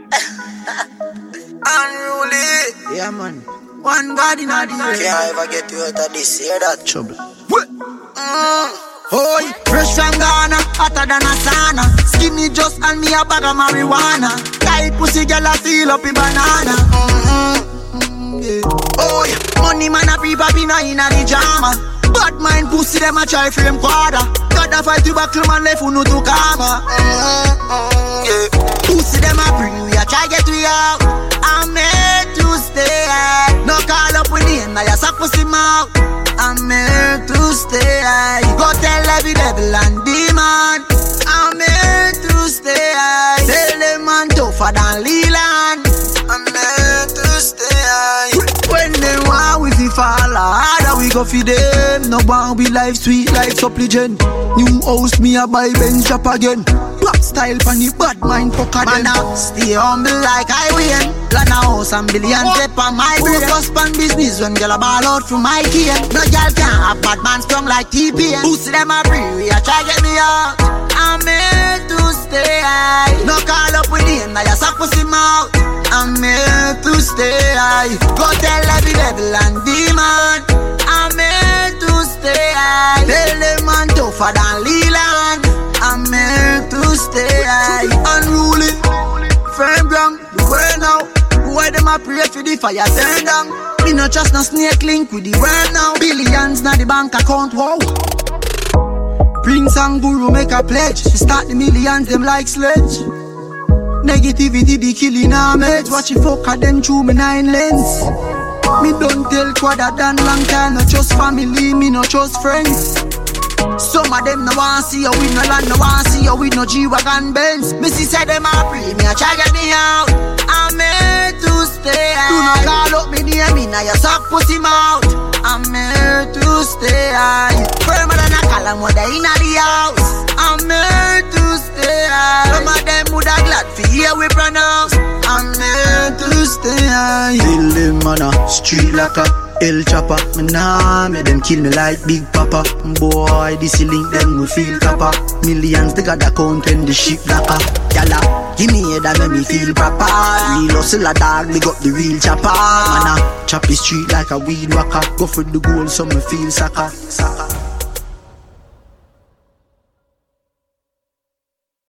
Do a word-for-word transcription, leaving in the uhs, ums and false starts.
Unruly. Yeah, man. One God in a day. Can't ever get you out of this, hear that? Trouble. What? Mm. Oi, fresh from Ghana, hotter than a sauna. Skinny just and me a bag of marijuana. Tight pussy girl a feel up in banana. Mm-hmm. Mm-hmm. Yeah. Oi, money man a people be na inna the drama. Bad mind pussy them a try frame quarter. God a fight you back man left who no to karma. Mm-hmm. Yeah. Pussy them a bring we a try get we out. I'm here to stay. No call up with name, now you suck pussy mouth. I'm here to stay. Go tell every devil and demon. I'm here to stay. Tell them man tougher than Leland. I'm here to stay. When they want we fi fall harder, we go feed them. No one we life sweet, life supplicant. New house me a buy Benz drop again. Black style pan the bad mind fucker them. Man stay humble like I win. Plan a house and billions step on my brain. Focus pan business when girl a ball out from my cane. No girl can have bad man strong like T P N. Pussy them a free, we a try get me out. I'm here to stay. No call up with him, now you suck pussy mouth. I'm here to stay. Go tell every devil and demon. I'm here to stay. Tell them man tougher than Leland. I'm here to stay. Unruly, firm ground, the world now. Why them a pray for the fire turn down? Me no trust no snake link with the world now. Billions na the bank account, wow. Prince and Guru make a pledge. She start the millions, them like sledge. Negativity, the killing damage. Watch it fuck at them through me nine lens. Me don't tell quadra than long time. No trust family, me no trust friends. Some of them no want see you with no land, no want see you with no G-Wagon Benz. Missy said them a free, me a try get me out. I'm here to stay. Do not call up me near me, now you suck pussy mouth. I'm here to stay. Firmer than a column, what they inna the house. I'm here to stay. Some of them woulda glad for hear we pronounce. I'm here to stay. Kill them man a street like a El Chopper. Me nah make them kill me like Big Papa. Boy, this link them we feel copper. Millions they got account when the ship locker. Yalla, give me a that make me feel proper. Real hustle a dog, big up the real chopper. Man a chop the street like a weed whacker. Go for the goal so me feel sucker. Sucker.